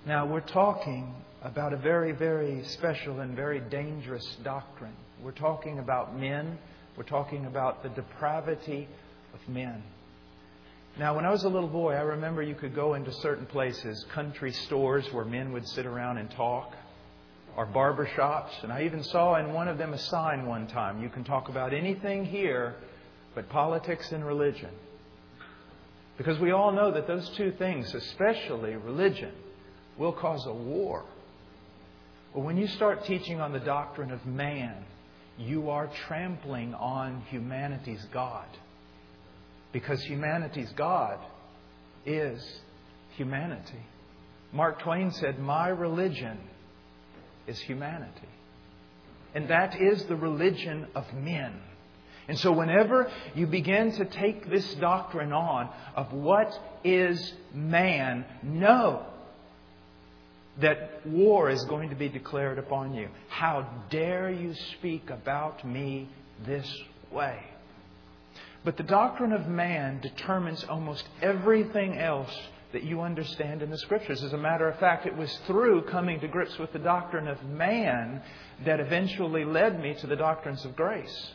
Now, we're talking about a very, very special and very dangerous doctrine. We're talking about men. We're talking about the depravity of men. Now, when I was a little boy, I remember you could go into certain places, country stores where men would sit around and talk, or barber shops. And I even saw in one of them a sign one time, you can talk about anything here but politics and religion. Because we all know that those two things, especially religion, will cause a war. But when you start teaching on the doctrine of man, you are trampling on humanity's God. Because humanity's God is humanity. Mark Twain said, "My religion is humanity." And that is the religion of men. And so whenever you begin to take this doctrine on of what is man, know that war is going to be declared upon you. How dare you speak about me this way? But the doctrine of man determines almost everything else that you understand in the Scriptures. As a matter of fact, it was through coming to grips with the doctrine of man that eventually led me to the doctrines of grace.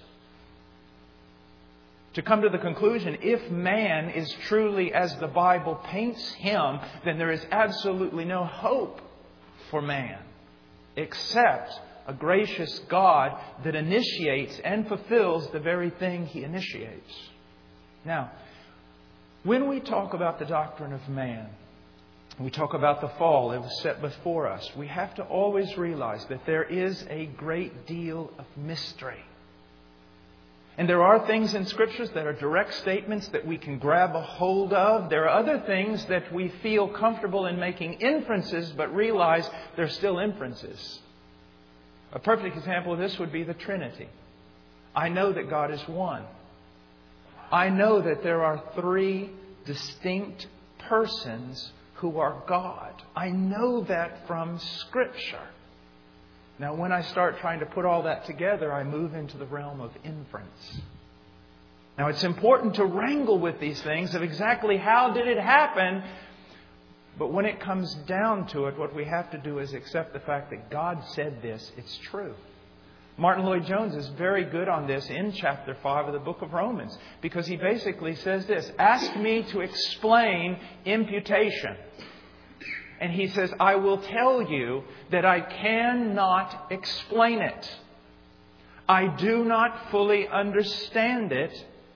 To come to the conclusion, if man is truly as the Bible paints him, then there is absolutely no hope for man except a gracious God that initiates and fulfills the very thing He initiates. Now, when we talk about the doctrine of man, we talk about the fall that was set before us, we have to always realize that there is a great deal of mystery. And there are things in Scriptures that are direct statements that we can grab a hold of. There are other things that we feel comfortable in making inferences, but realize they're still inferences. A perfect example of this would be the Trinity. I know that God is one. I know that there are three distinct persons who are God. I know that from Scripture. Now, when I start trying to put all that together, I move into the realm of inference. Now, it's important to wrangle with these things of exactly how did it happen. But when it comes down to it, what we have to do is accept the fact that God said this. It's true. Martin Lloyd-Jones is very good on this in chapter 5 of the book of Romans. Because he basically says this: ask me to explain imputation. And he says, I will tell you that I cannot explain it. I do not fully understand it.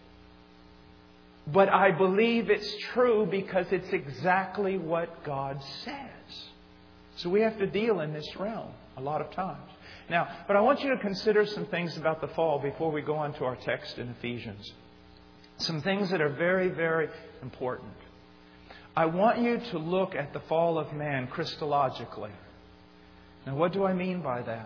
But I believe it's true because it's exactly what God says. So we have to deal in this realm a lot of times. Now, but I want you to consider some things about the fall before we go on to our text in Ephesians. Some things that are very, very important. I want you to look at the fall of man Christologically. Now, what do I mean by that?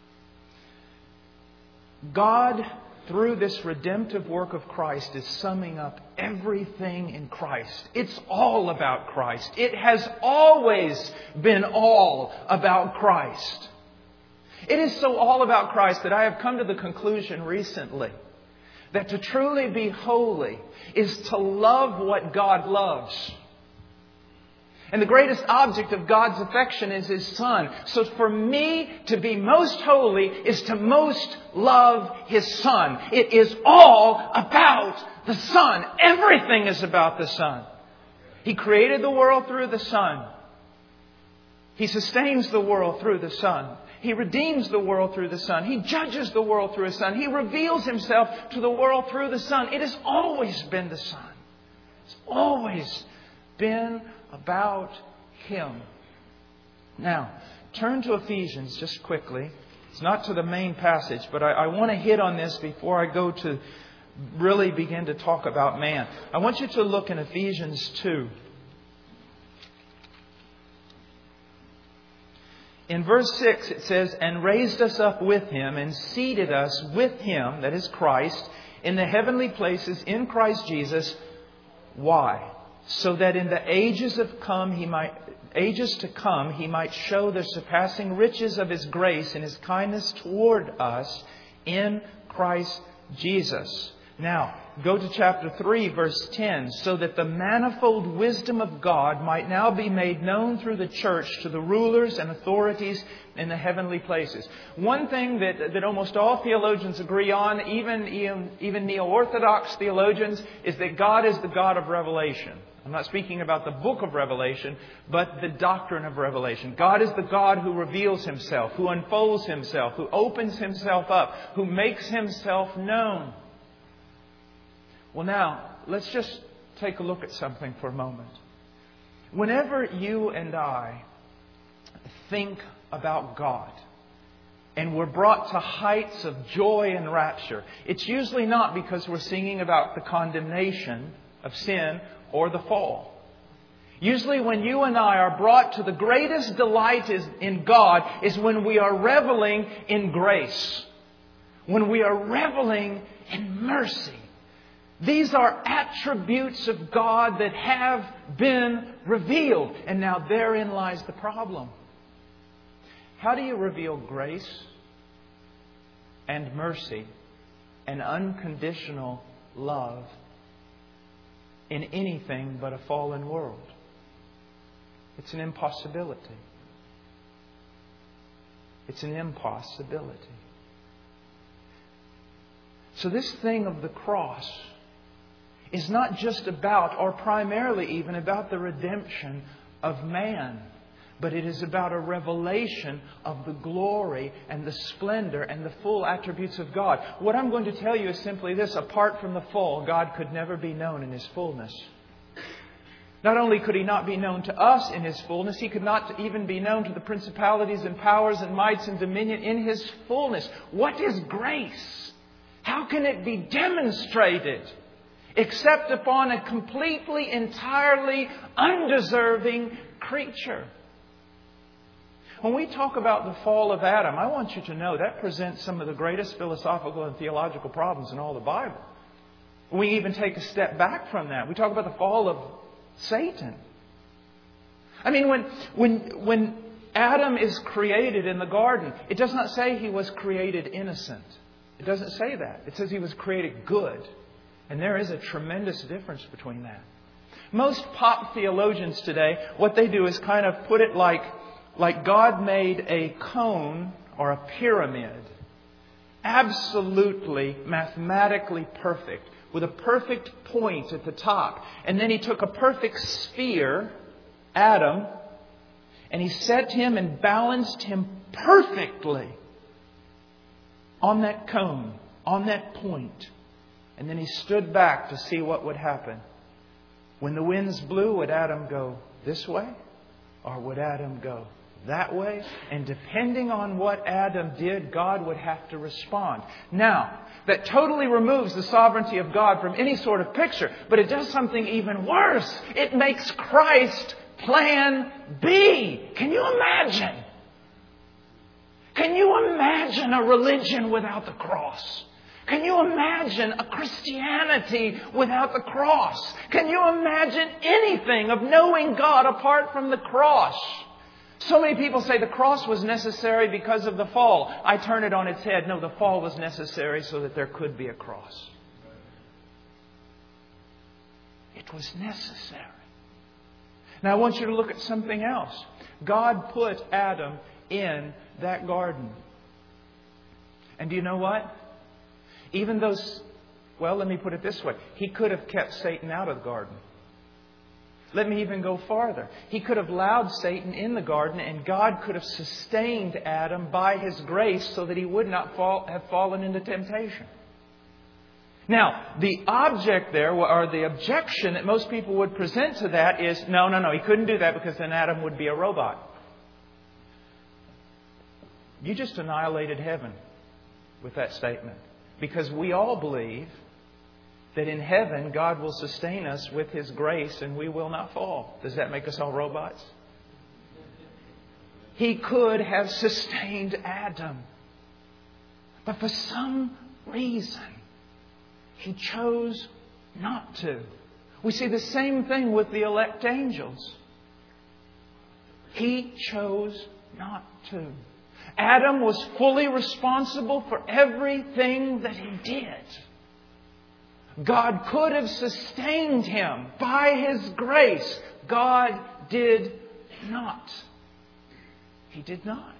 God, through this redemptive work of Christ, is summing up everything in Christ. It's all about Christ. It has always been all about Christ. It is so all about Christ that I have come to the conclusion recently that to truly be holy is to love what God loves. And the greatest object of God's affection is His Son. So for me to be most holy is to most love His Son. It is all about the Son. Everything is about the Son. He created the world through the Son. He sustains the world through the Son. He redeems the world through the Son. He judges the world through His Son. He reveals Himself to the world through the Son. It has always been the Son. It's always been about Him. Now, turn to Ephesians just quickly. It's not to the main passage, but I want to hit on this before I go to really begin to talk about man. I want you to look in Ephesians 2. In verse 6 it says, and raised us up with Him and seated us with Him, that is Christ, in the heavenly places in Christ Jesus. Why? So that in the ages to come He might show the surpassing riches of His grace and His kindness toward us in Christ Jesus. Now, go to chapter 3, verse 10. So that the manifold wisdom of God might now be made known through the church to the rulers and authorities in the heavenly places. One thing that almost all theologians agree on, even neo-Orthodox theologians, is that God is the God of revelation. I'm not speaking about the book of Revelation, but the doctrine of revelation. God is the God who reveals Himself, who unfolds Himself, who opens Himself up, who makes Himself known. Well, now, let's just take a look at something for a moment. Whenever you and I think about God, and we're brought to heights of joy and rapture, it's usually not because we're singing about the condemnation of sin or the fall. Usually when you and I are brought to the greatest delight in God is when we are reveling in grace. When we are reveling in mercy. These are attributes of God that have been revealed. And now therein lies the problem. How do you reveal grace and mercy and unconditional love in anything but a fallen world? It's an impossibility. It's an impossibility. So this thing of the cross is not just about, or primarily even about, the redemption of man. But it is about a revelation of the glory and the splendor and the full attributes of God. What I'm going to tell you is simply this. Apart from the fall, God could never be known in His fullness. Not only could He not be known to us in His fullness, He could not even be known to the principalities and powers and mights and dominion in His fullness. What is grace? How can it be demonstrated except upon a completely, entirely undeserving creature? When we talk about the fall of Adam, I want you to know that presents some of the greatest philosophical and theological problems in all the Bible. We even take a step back from that. We talk about the fall of Satan. I mean, when Adam is created in the garden, it does not say he was created innocent. It doesn't say that. It says he was created good. And there is a tremendous difference between that. Most pop theologians today, what they do is kind of put it like God made a cone or a pyramid, absolutely mathematically perfect, with a perfect point at the top. And then He took a perfect sphere, Adam, and He set him and balanced him perfectly on that cone, on that point. And then He stood back to see what would happen. When the winds blew, would Adam go this way? Or would Adam go that way? And depending on what Adam did, God would have to respond. Now, that totally removes the sovereignty of God from any sort of picture. But it does something even worse. It makes Christ plan B. Can you imagine? Can you imagine a religion without the cross? Can you imagine a Christianity without the cross? Can you imagine anything of knowing God apart from the cross? So many people say the cross was necessary because of the fall. I turn it on its head. No, the fall was necessary so that there could be a cross. It was necessary. Now I want you to look at something else. God put Adam in that garden. And do you know what? Even those, well, let me put it this way. He could have kept Satan out of the garden. Let me even go farther. He could have allowed Satan in the garden, and God could have sustained Adam by His grace so that he would not have fallen into temptation. Now, the object there, or the objection that most people would present to that is, no, he couldn't do that because then Adam would be a robot. You just annihilated heaven with that statement. Because we all believe that in heaven God will sustain us with His grace and we will not fall. Does that make us all robots? He could have sustained Adam. But for some reason, He chose not to. We see the same thing with the elect angels. He chose not to. Adam was fully responsible for everything that he did. God could have sustained him by His grace. God did not. He did not.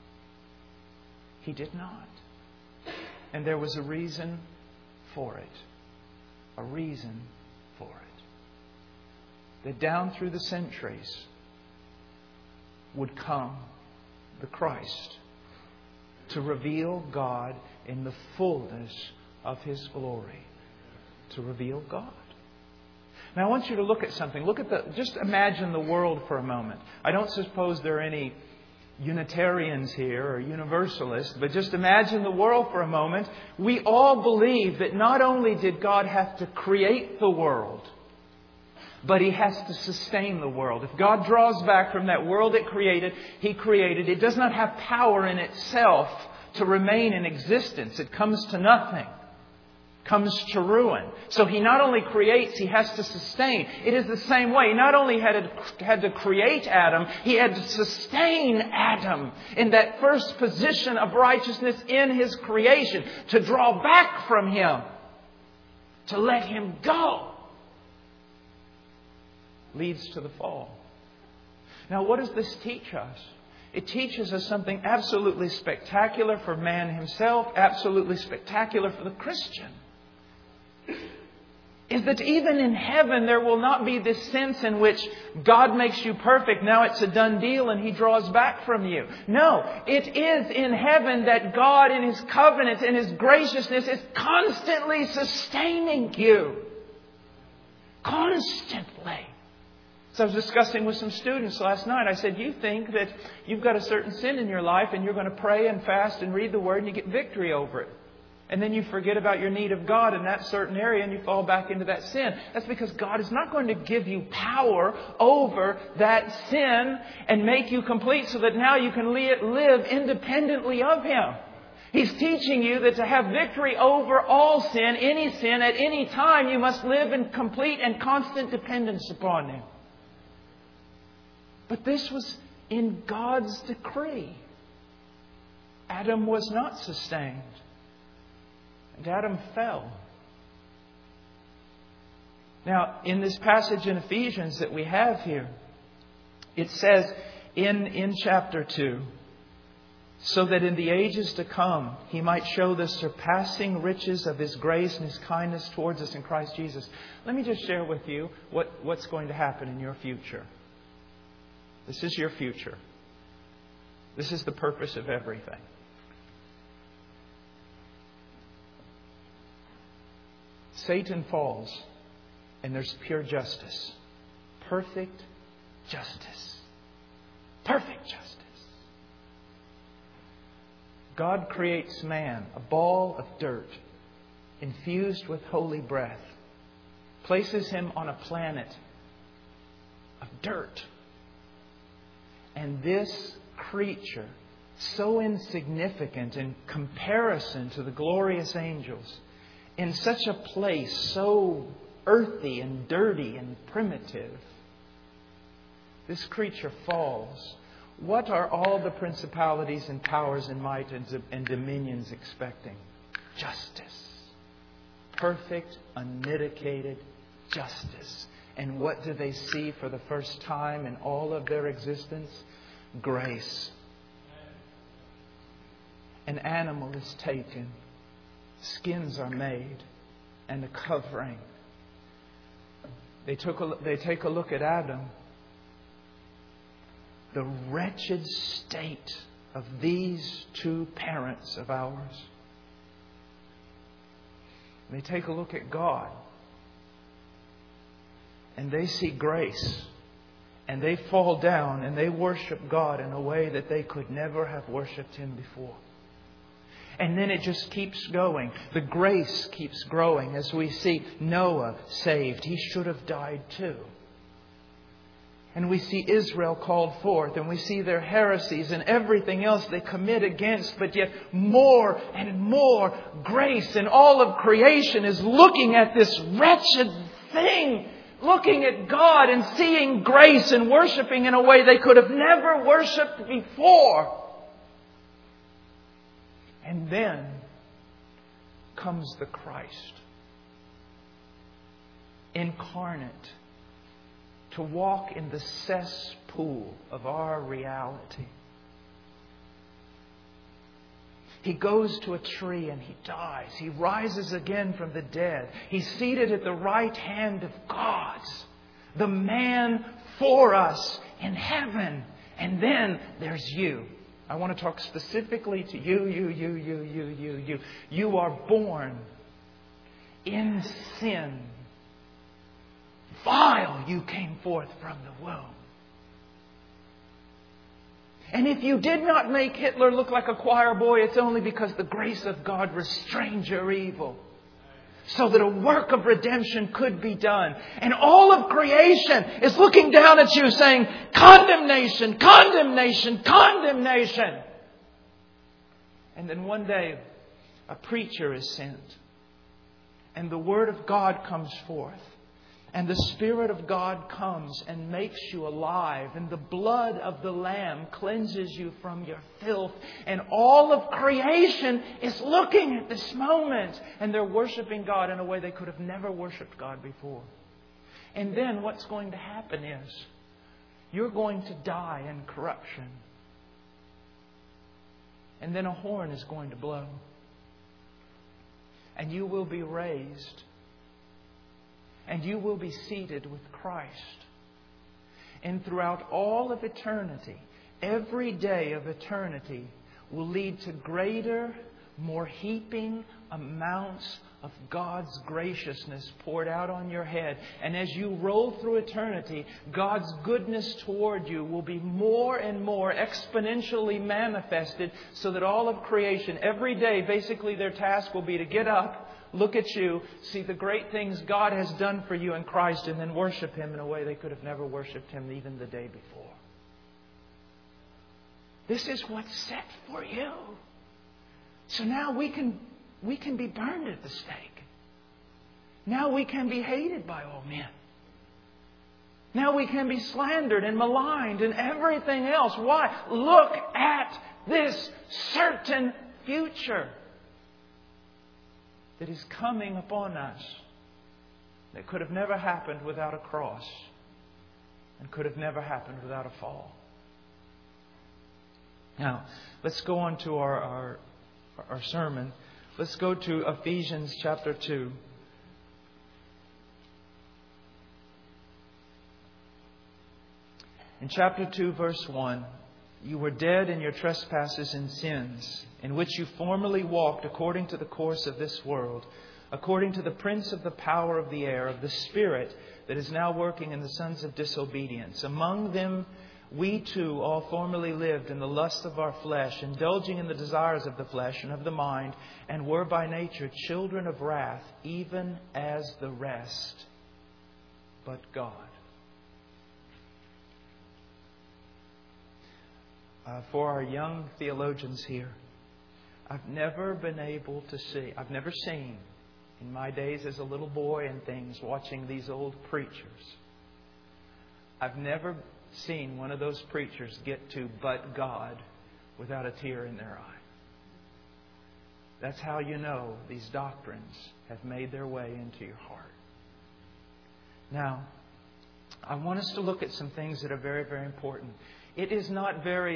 He did not. And there was a reason for it. A reason for it. That down through the centuries would come the Christ to reveal God in the fullness of His glory. To reveal God. Now I want you to look at something. Just imagine the world for a moment. I don't suppose there are any Unitarians here or Universalists, but just imagine the world for a moment. We all believe that not only did God have to create the world, but He has to sustain the world. If God draws back from that world He created, it does not have power in itself to remain in existence. It comes to nothing. Comes to ruin. So He not only creates, He has to sustain. It is the same way. He not only had to create Adam, He had to sustain Adam in that first position of righteousness in His creation. To draw back from him. To let him go. Leads to the fall. Now what does this teach us? It teaches us something absolutely spectacular for man himself, absolutely spectacular for the Christian. Is that even in heaven there will not be this sense in which God makes you perfect, now it's a done deal and He draws back from you. No, it is in heaven that God in His covenant and His graciousness is constantly sustaining you. Constantly. So I was discussing with some students last night. I said, you think that you've got a certain sin in your life and you're going to pray and fast and read the Word and you get victory over it. And then you forget about your need of God in that certain area and you fall back into that sin. That's because God is not going to give you power over that sin and make you complete so that now you can live independently of Him. He's teaching you that to have victory over all sin, any sin, at any time, you must live in complete and constant dependence upon Him. But this was in God's decree. Adam was not sustained. And Adam fell. Now, in this passage in Ephesians that we have here, it says in chapter 2, so that in the ages to come He might show the surpassing riches of His grace and His kindness towards us in Christ Jesus. Let me just share with you what's going to happen in your future. This is your future. This is the purpose of everything. Satan falls and there's pure justice. Perfect justice. Perfect justice. God creates man, a ball of dirt, infused with holy breath. Places him on a planet of dirt. And this creature, so insignificant in comparison to the glorious angels, in such a place so earthy and dirty and primitive, this creature falls. What are all the principalities and powers and might and dominions expecting? Justice. Perfect, unmitigated justice. And what do they see for the first time in all of their existence? Grace. An animal is taken. Skins are made. And a covering. They take a look at Adam. The wretched state of these two parents of ours. They take a look at God. And they see grace. And they fall down and they worship God in a way that they could never have worshipped Him before. And then it just keeps going. The grace keeps growing as we see Noah saved. He should have died too. And we see Israel called forth, and we see their heresies and everything else they commit against. But yet more and more grace, and all of creation is looking at this wretched thing, looking at God and seeing grace and worshiping in a way they could have never worshipped before. And then comes the Christ. incarnate to walk in the cesspool of our reality. He goes to a tree and He dies. He rises again from the dead. He's seated at the right hand of God, the man for us in heaven. And then there's you. I want to talk specifically to you. You are born in sin. Vile you came forth from the womb. And if you did not make Hitler look like a choir boy, it's only because the grace of God restrained your evil, so that a work of redemption could be done. And all of creation is looking down at you saying, condemnation, condemnation, condemnation. And then one day, a preacher is sent. And the Word of God comes forth. And the Spirit of God comes and makes you alive. And the blood of the Lamb cleanses you from your filth. And all of creation is looking at this moment. And they're worshiping God in a way they could have never worshipped God before. And then what's going to happen is you're going to die in corruption. And then a horn is going to blow. And you will be raised. And you will be seated with Christ. And throughout all of eternity, every day of eternity will lead to greater, more heaping amounts of God's graciousness poured out on your head. And as you roll through eternity, God's goodness toward you will be more and more exponentially manifested, so that all of creation, every day, basically their task will be to get up, look at you, see the great things God has done for you in Christ, and then worship Him in a way they could have never worshipped Him even the day before. This is what's set for you. So now we can be burned at the stake. Now we can be hated by all men. Now we can be slandered and maligned and everything else. Why? Look at this certain future that is coming upon us, that could have never happened without a cross, and could have never happened without a fall. Now, let's go on to our sermon. Let's go to Ephesians chapter 2. In chapter 2, verse 1, you were dead in your trespasses and sins, in which you formerly walked according to the course of this world, according to the prince of the power of the air, of the spirit that is now working in the sons of disobedience. Among them we too all formerly lived in the lust of our flesh, indulging in the desires of the flesh and of the mind, and were by nature children of wrath, even as the rest. But God. For our young theologians here, I've never seen, in my days as a little boy and things, watching these old preachers, I've never seen one of those preachers get to "but God" without a tear in their eye. That's how you know these doctrines have made their way into your heart. Now, I want us to look at some things that are very, very important. It is not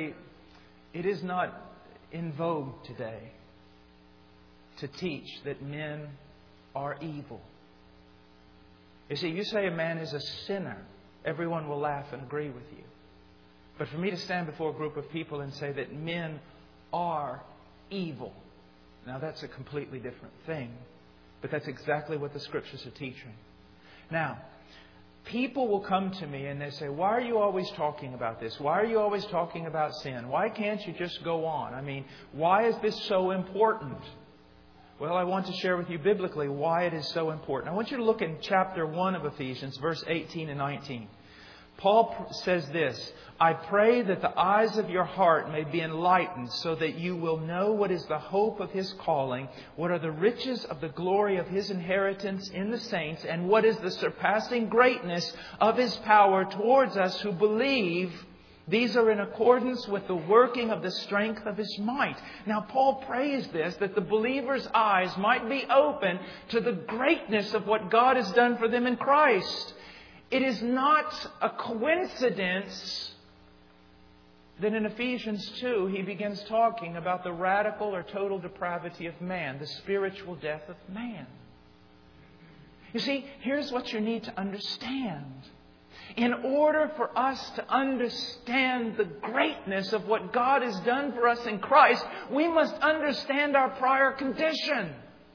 in vogue today to teach that men are evil. You see, you say a man is a sinner, everyone will laugh and agree with you. But for me to stand before a group of people and say that men are evil, now that's a completely different thing. But that's exactly what the Scriptures are teaching. Now, people will come to me and they say, why are you always talking about this? Why are you always talking about sin? Why can't you just go on? I mean, why is this so important? Well, I want to share with you biblically why it is so important. I want you to look in chapter 1 of Ephesians, verse 18 and 19. Paul says this, I pray that the eyes of your heart may be enlightened so that you will know what is the hope of His calling, what are the riches of the glory of His inheritance in the saints, and what is the surpassing greatness of His power towards us who believe These are in accordance with the working of the strength of His might. Now, Paul prays this, that the believer's eyes might be open to the greatness of what God has done for them in Christ. It is not a coincidence that in Ephesians 2, he begins talking about the radical or total depravity of man, the spiritual death of man. You see, here's what you need to understand. In order for us to understand the greatness of what God has done for us in Christ, we must understand our prior condition.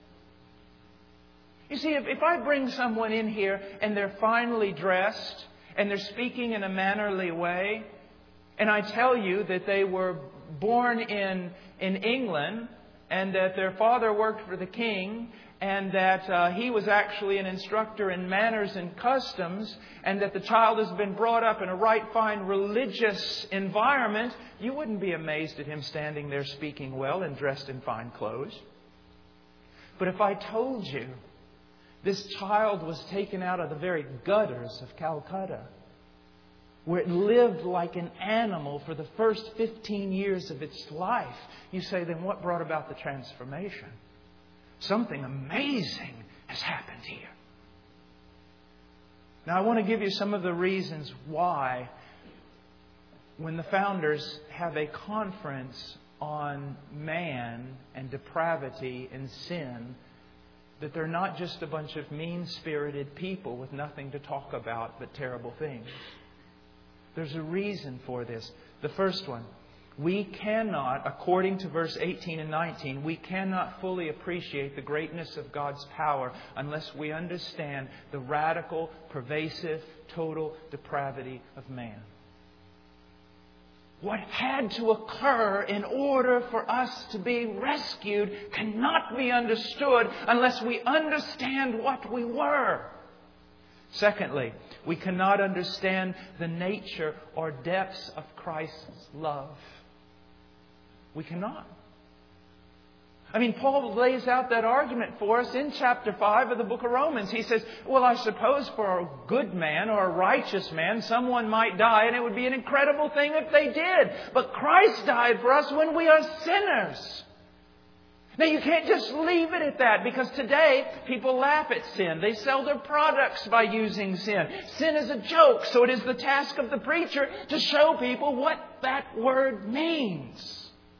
You see, if I bring someone in here and they're finely dressed and they're speaking in a mannerly way, and I tell you that they were born in England and that their father worked for the king and that he was actually an instructor in manners and customs and that the child has been brought up in a right fine religious environment, you wouldn't be amazed at him standing there speaking well and dressed in fine clothes. But if I told you this child was taken out of the very gutters of Calcutta, where it lived like an animal for the first 15 years of its life, you say, then what brought about the transformation? Something amazing has happened here. Now, I want to give you some of the reasons why, when the founders have a conference on man and depravity and sin, that they're not just a bunch of mean-spirited people with nothing to talk about but terrible things. There's a reason for this. The first one, we cannot, according to verse 18 and 19, we cannot fully appreciate the greatness of God's power unless we understand the radical, pervasive, total depravity of man. What had to occur in order for us to be rescued cannot be understood unless we understand what we were. Secondly, we cannot understand the nature or depths of Christ's love. We cannot. I mean, Paul lays out that argument for us in chapter 5 of the book of Romans. He says, well, I suppose for a good man or a righteous man, someone might die, and it would be an incredible thing if they did. But Christ died for us when we are sinners. Now, you can't just leave it at that, because today people laugh at sin. They sell their products by using sin. Sin is a joke, so it is the task of the preacher to show people what that word means,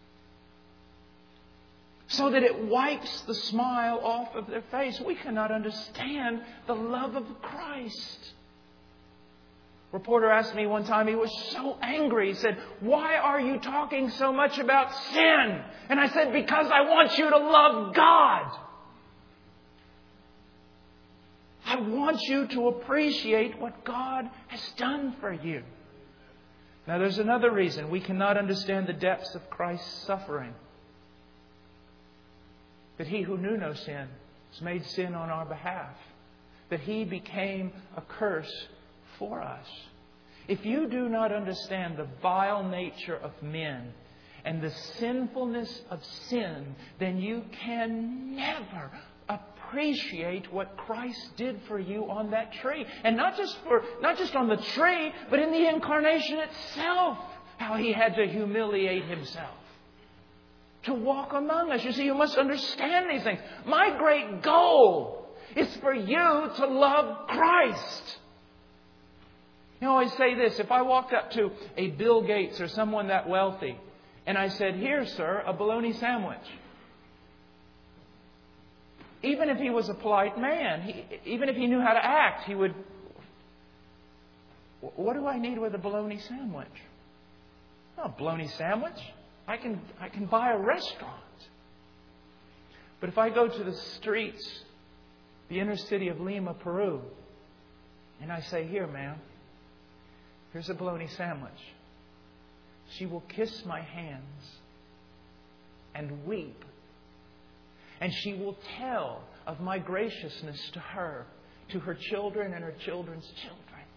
so that it wipes the smile off of their face. We cannot understand the love of Christ. A reporter asked me one time, he was so angry. He said, why are you talking so much about sin? And I said, because I want you to love God. I want you to appreciate what God has done for you. Now, there's another reason we cannot understand the depths of Christ's suffering. That He who knew no sin was made sin on our behalf. That He became a curse for us. If you do not understand the vile nature of men and the sinfulness of sin, then you can never appreciate what Christ did for you on that tree. And not just on the tree, but in the incarnation itself, how He had to humiliate Himself to walk among us. You see, you must understand these things. My great goal is for you to love Christ. You know, I always say this. If I walked up to a Bill Gates or someone that wealthy and I said, here, sir, a bologna sandwich. Even if he was a polite man, even if he knew how to act, he would, what do I need with a bologna sandwich? Oh, a bologna sandwich? I can buy a restaurant. But if I go to the streets, the inner city of Lima, Peru, and I say, here, ma'am, here's a bologna sandwich. She will kiss my hands and weep. And she will tell of my graciousness to her children and her children's children.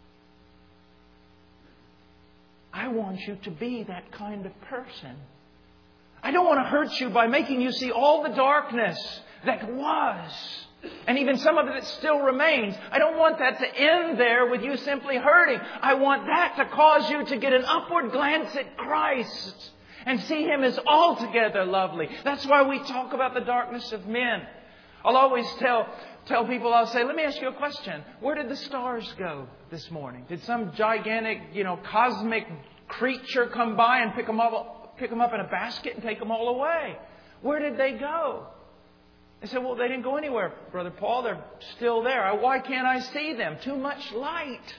I want you to be that kind of person. I don't want to hurt you by making you see all the darkness that was And even some of it still remains. I don't want that to end there with you simply hurting. I want that to cause you to get an upward glance at Christ and see Him as altogether lovely. That's why we talk about the darkness of men. I'll always tell people, I'll say, let me ask you a question. Where did the stars go this morning? Did some gigantic, cosmic creature come by and pick them up in a basket and take them all away? Where did they go? They said, well, they didn't go anywhere, Brother Paul. They're still there. Why can't I see them? Too much light.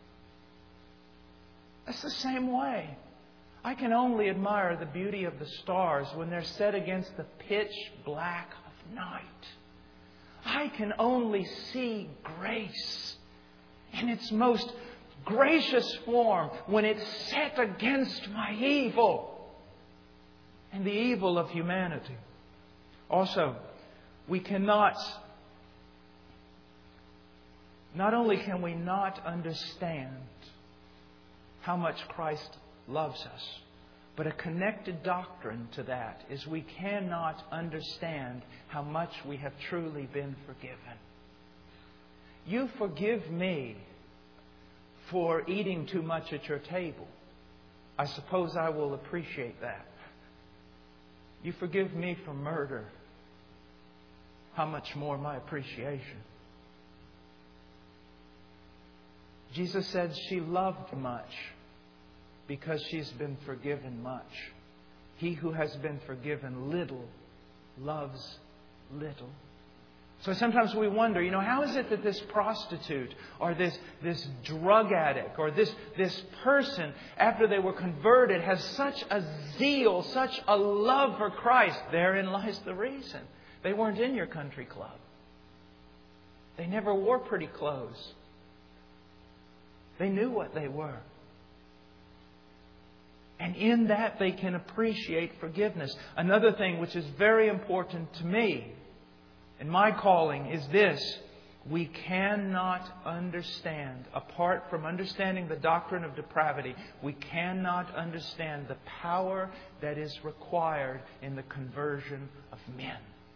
That's the same way. I can only admire the beauty of the stars when they're set against the pitch black of night. I can only see grace in its most gracious form when it's set against my evil and the evil of humanity. Also, we cannot, not only can we not understand how much Christ loves us, but a connected doctrine to that is we cannot understand how much we have truly been forgiven. You forgive me for eating too much at your table. I suppose I will appreciate that. You forgive me for murder. How much more my appreciation? Jesus said she loved much because she's been forgiven much. He who has been forgiven little loves little. So sometimes we wonder, how is it that this prostitute or this drug addict or this person, after they were converted, has such a zeal, such a love for Christ? Therein lies the reason. They weren't in your country club. They never wore pretty clothes. They knew what they were. And in that they can appreciate forgiveness. Another thing which is very important to me in my calling is this. We cannot understand, apart from understanding the doctrine of depravity, we cannot understand the power that is required in the conversion of men.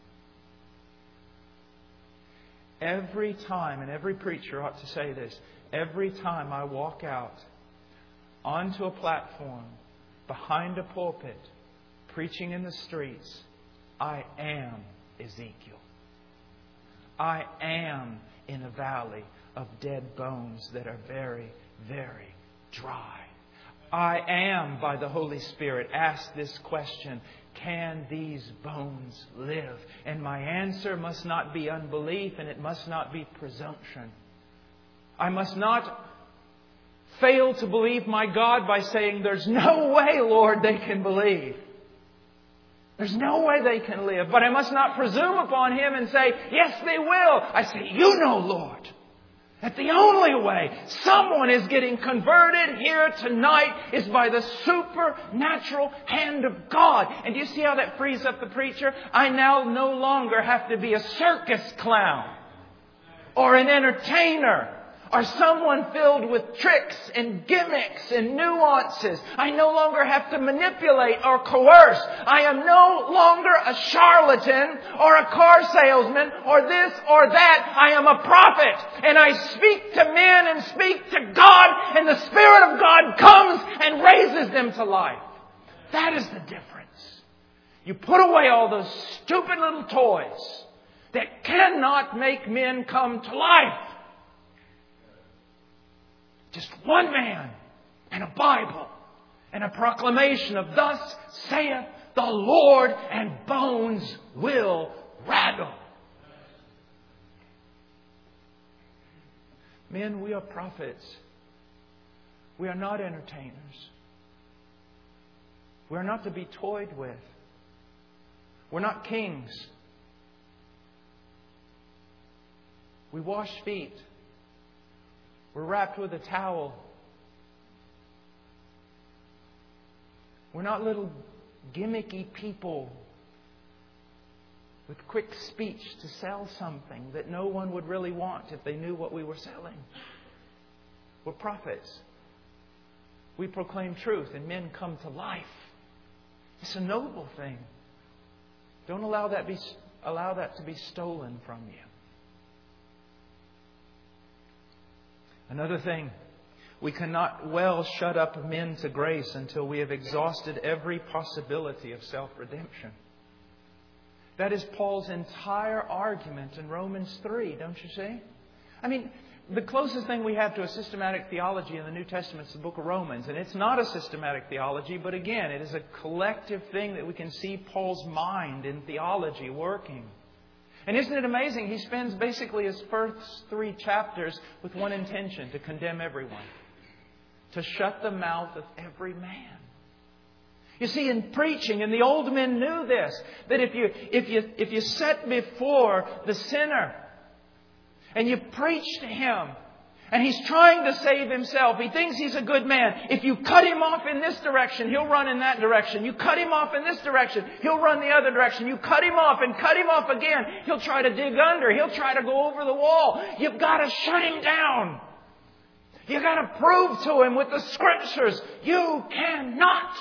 Every time, and every preacher ought to say this, every time I walk out onto a platform, behind a pulpit, preaching in the streets, I am Ezekiel. I am in a valley of dead bones that are very, very dry. I am, by the Holy Spirit, asked this question, can these bones live? And my answer must not be unbelief, and it must not be presumption. I must not fail to believe my God by saying, there's no way, Lord, they can believe. There's no way they can live. But I must not presume upon Him and say, yes, they will. I say, you know, Lord, that the only way someone is getting converted here tonight is by the supernatural hand of God. And do you see how that frees up the preacher? I now no longer have to be a circus clown or an entertainer or someone filled with tricks and gimmicks and nuances. I no longer have to manipulate or coerce. I am no longer a charlatan or a car salesman or this or that. I am a prophet. And I speak to men and speak to God, and the Spirit of God comes and raises them to life. That is the difference. You put away all those stupid little toys that cannot make men come to life. Just one man and a Bible and a proclamation of thus saith the Lord, and bones will rattle. Men, we are prophets. We are not entertainers. We are not to be toyed with. We're not kings. We wash feet. We're wrapped with a towel. We're not little gimmicky people with quick speech to sell something that no one would really want if they knew what we were selling. We're prophets. We proclaim truth and men come to life. It's a noble thing. Don't allow that to be stolen from you. Another thing, we cannot well shut up men to grace until we have exhausted every possibility of self-redemption. That is Paul's entire argument in Romans 3, don't you see? I mean, the closest thing we have to a systematic theology in the New Testament is the book of Romans. And it's not a systematic theology, but again, it is a collective thing that we can see Paul's mind in theology working. And isn't it amazing? He spends basically his first 3 chapters with one intention: to condemn everyone. To shut the mouth of every man. You see, in preaching, and the old men knew this, that if you set before the sinner and you preach to him, and he's trying to save himself, he thinks he's a good man. If you cut him off in this direction, he'll run in that direction. You cut him off in this direction, he'll run the other direction. You cut him off and cut him off again, he'll try to dig under. He'll try to go over the wall. You've got to shut him down. You've got to prove to him with the Scriptures, you cannot.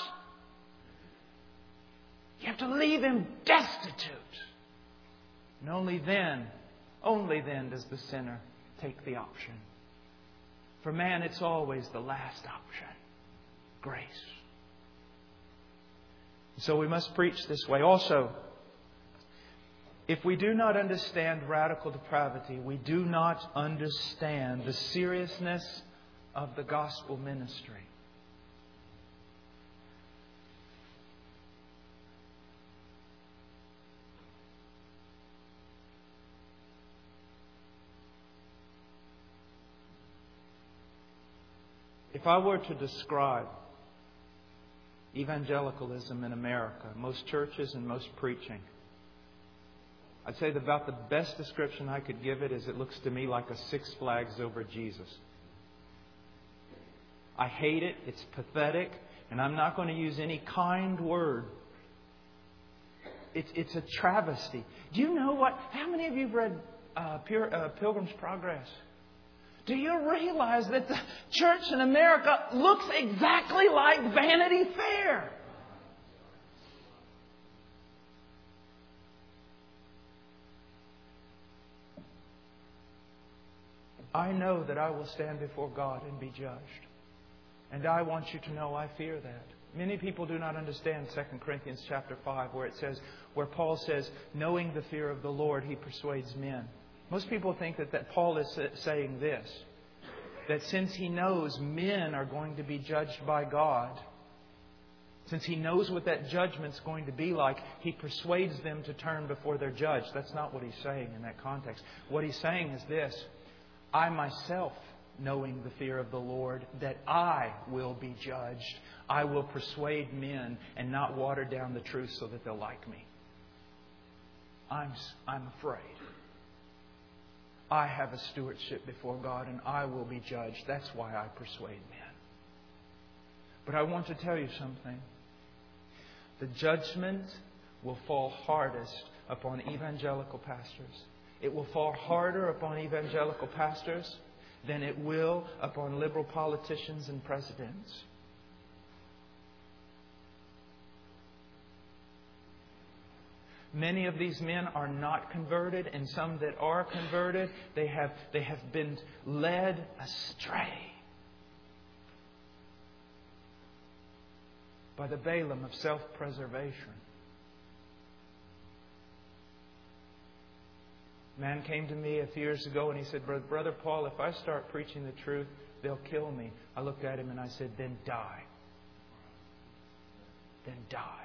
You have to leave him destitute. And only then does the sinner take the option. For man, it's always the last option. Grace. So we must preach this way. Also, if we do not understand radical depravity, we do not understand the seriousness of the gospel ministry. If I were to describe evangelicalism in America, most churches and most preaching, I'd say that about the best description I could give it is it looks to me like a Six Flags over Jesus. I hate it. It's pathetic. And I'm not going to use any kind word. It's a travesty. Do you know what? How many of you have read Pilgrim's Progress? Do you realize that the church in America looks exactly like Vanity Fair? I know that I will stand before God and be judged. And I want you to know I fear that. Many people do not understand 2 Corinthians chapter 5 where Paul says, knowing the fear of the Lord, he persuades men. Most people think that Paul is saying this, that since he knows men are going to be judged by God, since he knows what that judgment's going to be like, he persuades them to turn before their judge. That's not what he's saying in that context. What he's saying is this: I myself, knowing the fear of the Lord, that I will be judged. I will persuade men and not water down the truth so that they'll like me. I'm afraid. I have a stewardship before God and I will be judged. That's why I persuade men. But I want to tell you something. The judgment will fall hardest upon evangelical pastors. It will fall harder upon evangelical pastors than it will upon liberal politicians and presidents. Many of these men are not converted, and some that are converted, they have been led astray by the Balaam of self-preservation. A man came to me a few years ago and he said, Brother Paul, if I start preaching the truth, they'll kill me. I looked at him and I said, then die. Then die.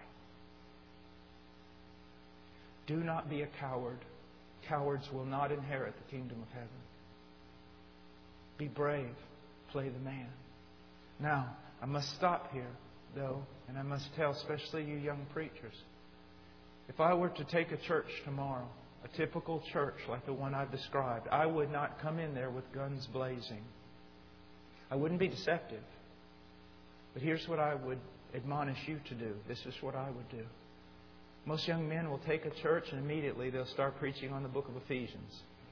Do not be a coward. Cowards will not inherit the kingdom of heaven. Be brave. Play the man. Now, I must stop here, though, and I must tell, especially you young preachers, if I were to take a church tomorrow, a typical church like the one I've described, I would not come in there with guns blazing. I wouldn't be deceptive. But here's what I would admonish you to do. This is what I would do. Most young men will take a church and immediately they'll start preaching on the book of Ephesians.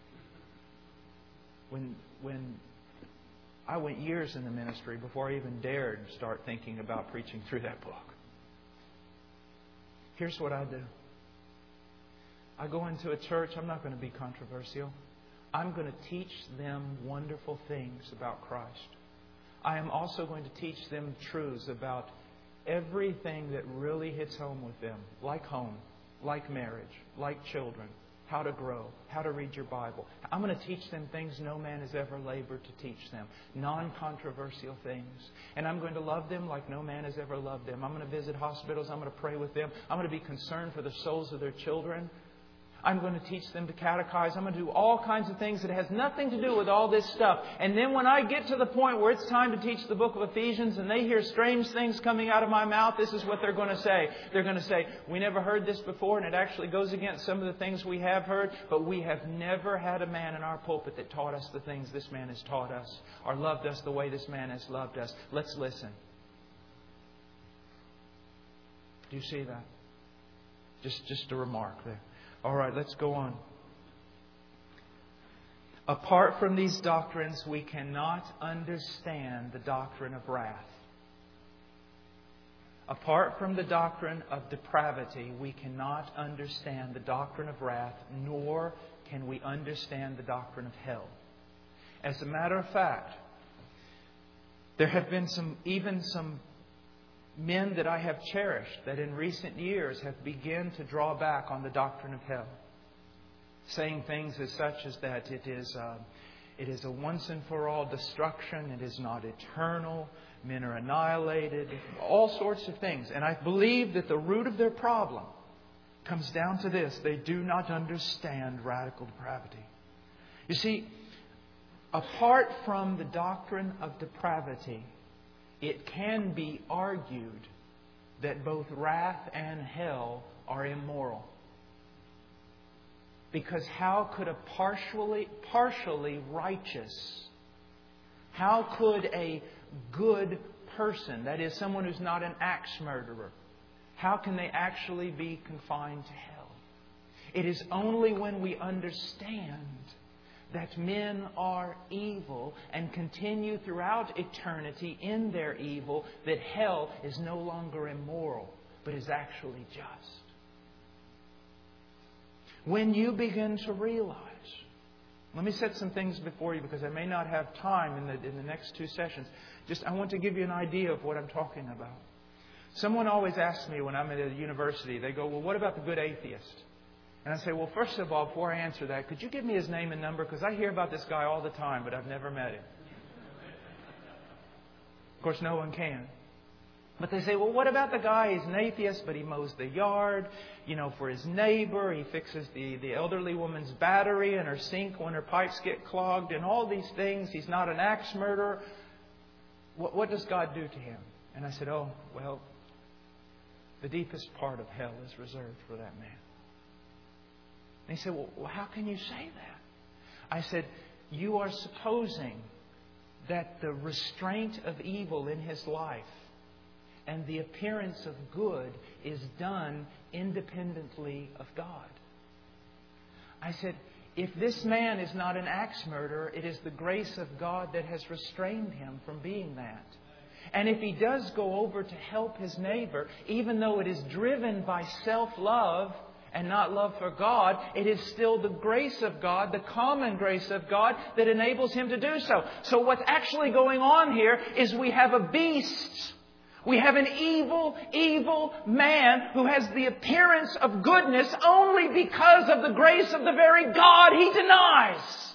When I went years in the ministry before I even dared start thinking about preaching through that book. Here's what I do. I go into a church. I'm not going to be controversial. I'm going to teach them wonderful things about Christ. I am also going to teach them truths about everything that really hits home with them, like home, like marriage, like children, how to grow, how to read your Bible. I'm going to teach them things no man has ever labored to teach them, non-controversial things. And I'm going to love them like no man has ever loved them. I'm going to visit hospitals. I'm going to pray with them. I'm going to be concerned for the souls of their children. I'm going to teach them to catechize. I'm going to do all kinds of things that has nothing to do with all this stuff. And then when I get to the point where it's time to teach the book of Ephesians and they hear strange things coming out of my mouth, this is what they're going to say. They're going to say, we never heard this before, and it actually goes against some of the things we have heard, but we have never had a man in our pulpit that taught us the things this man has taught us or loved us the way this man has loved us. Let's listen. Do you see that? Just a remark there. All right, let's go on. Apart from these doctrines, we cannot understand the doctrine of wrath. Apart from the doctrine of depravity, we cannot understand the doctrine of wrath, nor can we understand the doctrine of hell. As a matter of fact, there have been some men that I have cherished that in recent years have begun to draw back on the doctrine of hell, saying things as such as that it is a once and for all destruction, it is not eternal, men are annihilated, all sorts of things. And I believe that the root of their problem comes down to this: they do not understand radical depravity. You see, apart from the doctrine of depravity, it can be argued that both wrath and hell are immoral. Because how could a partially righteous, how could a good person, that is someone who's not an axe murderer, how can they actually be confined to hell? It is only when we understand that men are evil and continue throughout eternity in their evil, that hell is no longer immoral, but is actually just. When you begin to realize, let me set some things before you because I may not have time in the next two sessions. I want to give you an idea of what I'm talking about. Someone always asks me when I'm at a university, they go, well, what about the good atheist? And I say, well, first of all, before I answer that, could you give me his name and number? Because I hear about this guy all the time, but I've never met him. Of course, no one can. But they say, well, what about the guy? He's an atheist, but he mows the yard, for his neighbor. He fixes the elderly woman's battery in her sink when her pipes get clogged and all these things. He's not an axe murderer. What does God do to him? And I said, oh, well, the deepest part of hell is reserved for that man. And he said, well, how can you say that? I said, you are supposing that the restraint of evil in his life and the appearance of good is done independently of God. I said, if this man is not an axe murderer, it is the grace of God that has restrained him from being that. And if he does go over to help his neighbor, even though it is driven by self-love and not love for God, it is still the grace of God, the common grace of God, that enables him to do so. So what's actually going on here is we have a beast. We have an evil man who has the appearance of goodness only because of the grace of the very God he denies.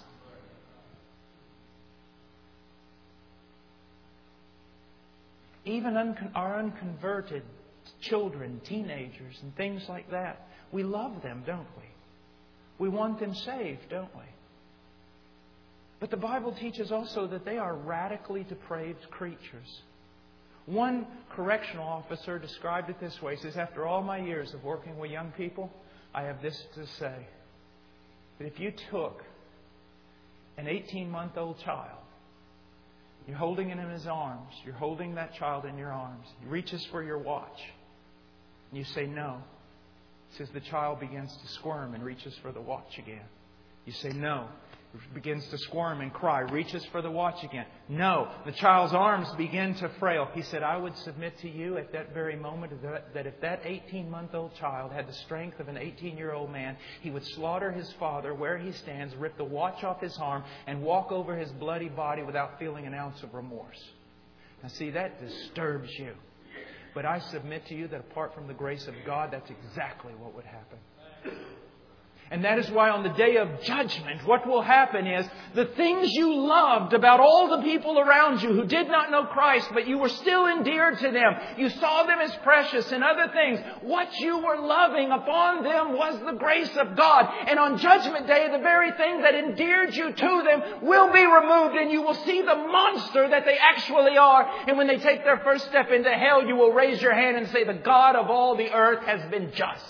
Even our unconverted children, teenagers, and things like that, we love them, don't we? We want them saved, don't we? But the Bible teaches also that they are radically depraved creatures. One correctional officer described it this way. He says, after all my years of working with young people, I have this to say. That if you took an 18-month-old child, you're holding it in his arms, you're holding that child in your arms, he reaches for your watch, and you say no. He says the child begins to squirm and reaches for the watch again. You say no. Begins to squirm and cry, reaches for the watch again. No, the child's arms begin to frail. He said, I would submit to you at that very moment that if that 18-month-old child had the strength of an 18-year-old man, he would slaughter his father where he stands, rip the watch off his arm, and walk over his bloody body without feeling an ounce of remorse. Now see, that disturbs you. But I submit to you that apart from the grace of God, that's exactly what would happen. And that is why on the day of judgment, what will happen is the things you loved about all the people around you who did not know Christ, but you were still endeared to them. You saw them as precious and other things. What you were loving upon them was the grace of God. And on judgment day, the very thing that endeared you to them will be removed, and you will see the monster that they actually are. And when they take their first step into hell, you will raise your hand and say, the God of all the earth has been just.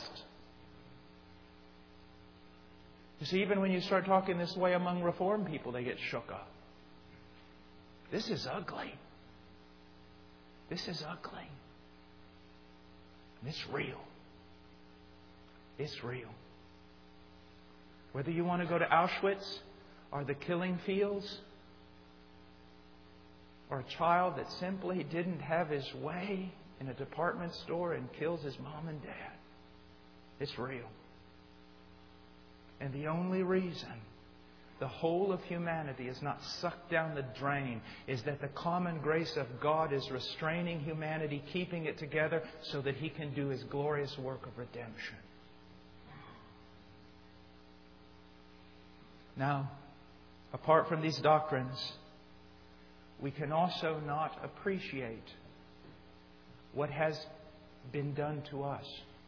You see, even when you start talking this way among Reformed people, they get shook up. This is ugly. This is ugly. And it's real. It's real. Whether you want to go to Auschwitz or the killing fields, or a child that simply didn't have his way in a department store and kills his mom and dad, it's real. And the only reason the whole of humanity is not sucked down the drain is that the common grace of God is restraining humanity, keeping it together so that He can do His glorious work of redemption. Now, apart from these doctrines, we can also not appreciate what has been done to us.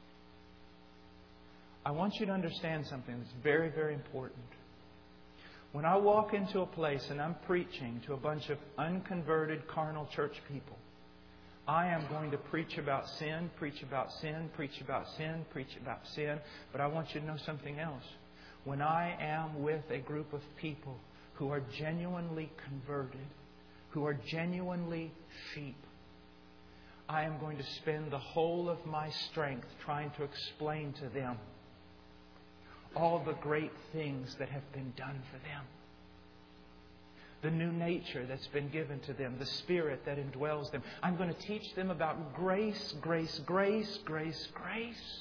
I want you to understand something that's very, very important. When I walk into a place and I'm preaching to a bunch of unconverted carnal church people, I am going to preach about sin, preach about sin, preach about sin, preach about sin. But I want you to know something else. When I am with a group of people who are genuinely converted, who are genuinely sheep, I am going to spend the whole of my strength trying to explain to them all the great things that have been done for them. The new nature that's been given to them. The Spirit that indwells them. I'm going to teach them about grace, grace, grace, grace, grace.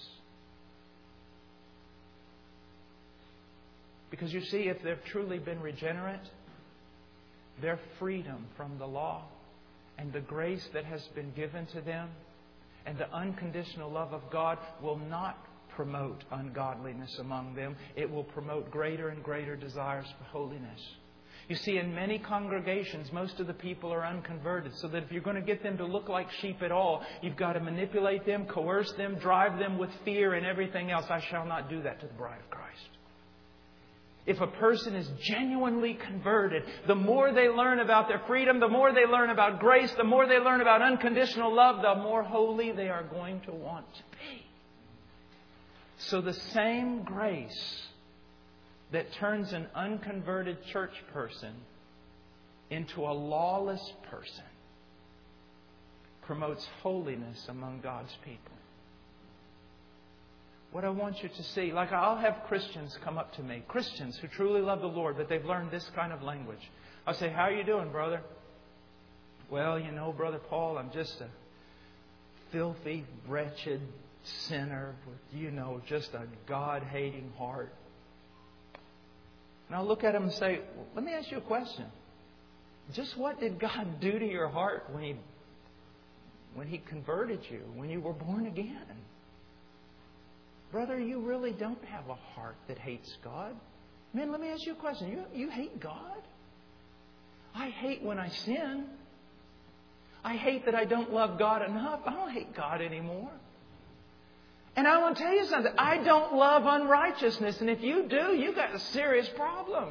Because you see, if they've truly been regenerate, their freedom from the law and the grace that has been given to them and the unconditional love of God will not promote ungodliness among them. It will promote greater and greater desires for holiness. You see, in many congregations, most of the people are unconverted, so that if you're going to get them to look like sheep at all, you've got to manipulate them, coerce them, drive them with fear and everything else. I shall not do that to the bride of Christ. If a person is genuinely converted, the more they learn about their freedom, the more they learn about grace, the more they learn about unconditional love, the more holy they are going to want to be. So the same grace that turns an unconverted church person into a lawless person promotes holiness among God's people. What I want you to see, like I'll have Christians come up to me, Christians who truly love the Lord, but they've learned this kind of language. I'll say, how are you doing, brother? Well, you know, Brother Paul, I'm just a filthy, wretched sinner with, just a God-hating heart. And I'll look at him and say, well, let me ask you a question. Just what did God do to your heart when He converted you, when you were born again? Brother, you really don't have a heart that hates God. Man, let me ask you a question. You hate God? I hate when I sin. I hate that I don't love God enough. I don't hate God anymore. And I want to tell you something. I don't love unrighteousness. And if you do, you've got a serious problem.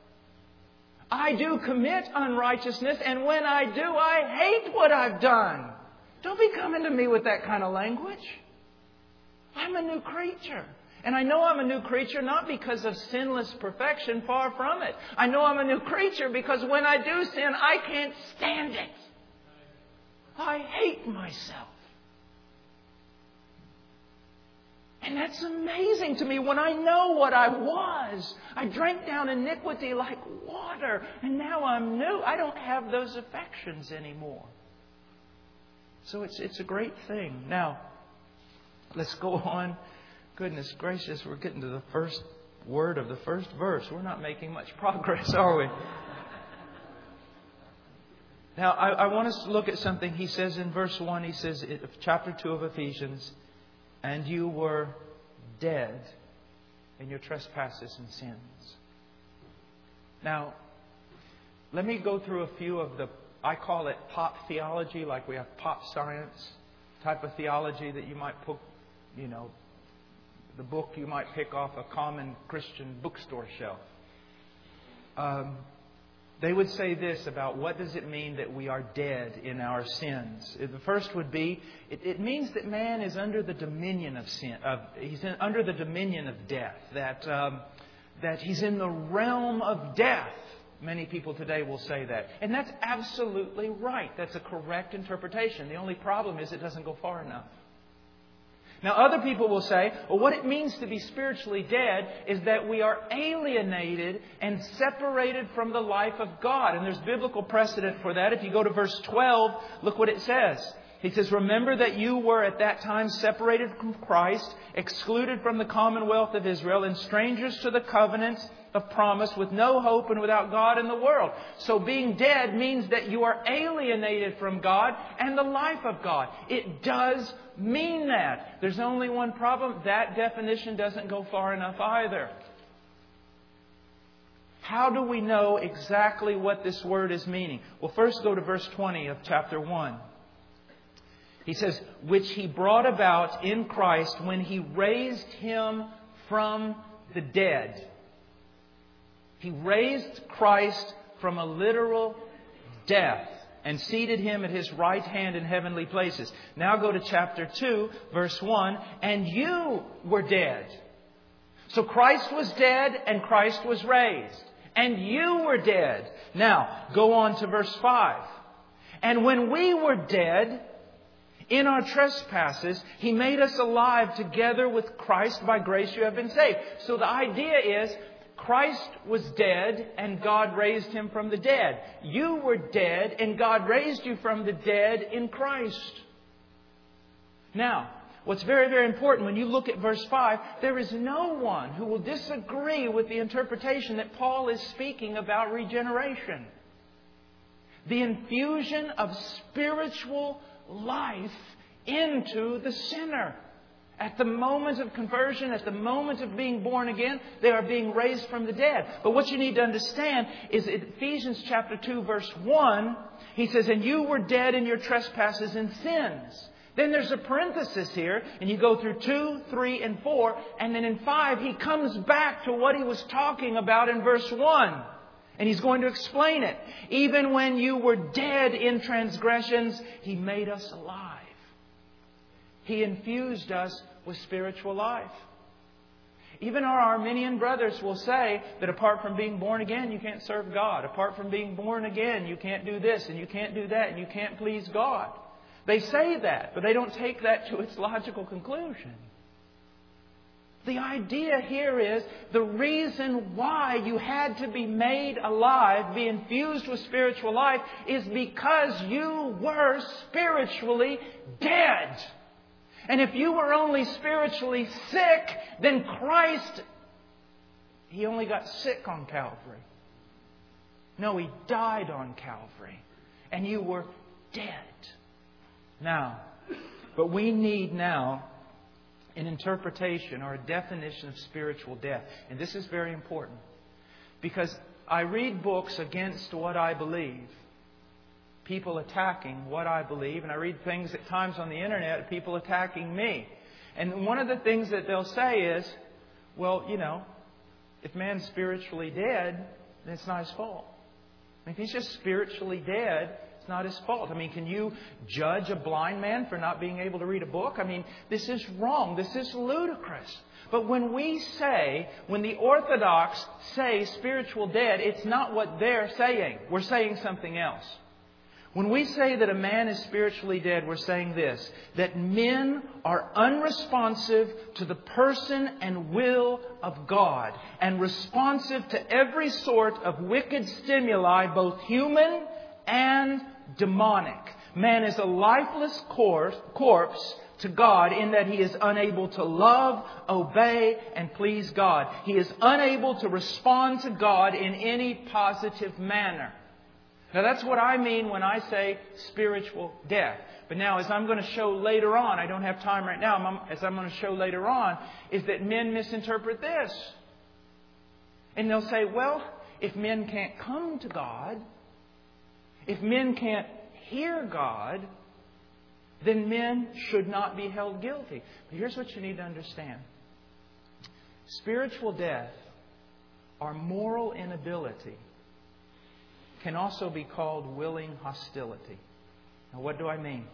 I do commit unrighteousness. And when I do, I hate what I've done. Don't be coming to me with that kind of language. I'm a new creature. And I know I'm a new creature not because of sinless perfection. Far from it. I know I'm a new creature because when I do sin, I can't stand it. I hate myself. And that's amazing to me when I know what I was. I drank down iniquity like water, and now I'm new. I don't have those affections anymore. So it's a great thing. Now, let's go on. Goodness gracious, we're getting to the first word of the first verse. We're not making much progress, are we? Now, I want us to look at something he says in verse 1. He says, chapter 2 of Ephesians, and you were dead in your trespasses and sins. Now, let me go through a few of the, I call it pop theology, like we have pop science type of theology that you might put, the book you might pick off a common Christian bookstore shelf. They would say this about what does it mean that we are dead in our sins. The first would be, it means that man is under the dominion of sin. He's under the dominion of death. That he's in the realm of death. Many people today will say that. And that's absolutely right. That's a correct interpretation. The only problem is it doesn't go far enough. Now, other people will say, well, what it means to be spiritually dead is that we are alienated and separated from the life of God. And there's biblical precedent for that. If you go to verse 12, look what it says. He says, remember that you were at that time separated from Christ, excluded from the commonwealth of Israel, and strangers to the covenant of promise, with no hope and without God in the world. So being dead means that you are alienated from God and the life of God. It does mean that. There's only one problem. That definition doesn't go far enough either. How do we know exactly what this word is meaning? Well, first go to verse 20 of chapter 1. He says, which He brought about in Christ when He raised Him from the dead. He raised Christ from a literal death and seated Him at His right hand in heavenly places. Now go to chapter 2, verse 1. And you were dead. So Christ was dead and Christ was raised. And you were dead. Now go on to verse 5. And when we were dead in our trespasses, He made us alive together with Christ. By grace you have been saved. So the idea is, Christ was dead and God raised Him from the dead. You were dead and God raised you from the dead in Christ. Now, what's very, very important when you look at verse 5, there is no one who will disagree with the interpretation that Paul is speaking about regeneration. The infusion of spiritual life into the sinner. At the moment of conversion, at the moment of being born again, they are being raised from the dead. But what you need to understand is in Ephesians chapter 2, verse 1, he says, and you were dead in your trespasses and sins. Then there's a parenthesis here, and you go through 2, 3, and 4, and then in 5, he comes back to what he was talking about in verse 1. And he's going to explain it. Even when you were dead in transgressions, He made us alive. He infused us with spiritual life. Even our Arminian brothers will say that apart from being born again, you can't serve God. Apart from being born again, you can't do this and you can't do that and you can't please God. They say that, but they don't take that to its logical conclusion. The idea here is the reason why you had to be made alive, be infused with spiritual life, is because you were spiritually dead. And if you were only spiritually sick, then Christ, He only got sick on Calvary. No, He died on Calvary. And you were dead. Now, but we need now an interpretation or a definition of spiritual death. And this is very important. Because I read books against what I believe. People attacking what I believe. And I read things at times on the internet of people attacking me. And one of the things that they'll say is, well, if man's spiritually dead, then it's not his fault. If he's just spiritually dead, it's not his fault. Can you judge a blind man for not being able to read a book? This is wrong. This is ludicrous. But when the Orthodox say spiritual dead, it's not what they're saying. We're saying something else. When we say that a man is spiritually dead, we're saying this, that men are unresponsive to the person and will of God, and responsive to every sort of wicked stimuli, both human and demonic. Man is a lifeless corpse to God in that he is unable to love, obey, and please God. He is unable to respond to God in any positive manner. Now that's what I mean when I say spiritual death. But now, as I'm going to show later on, I don't have time right now, as I'm going to show later on, is that men misinterpret this. And they'll say, well, if men can't come to God, if men can't hear God, then men should not be held guilty. But here's what you need to understand. Spiritual death, or moral inability, can also be called willing hostility. Now, what do I mean?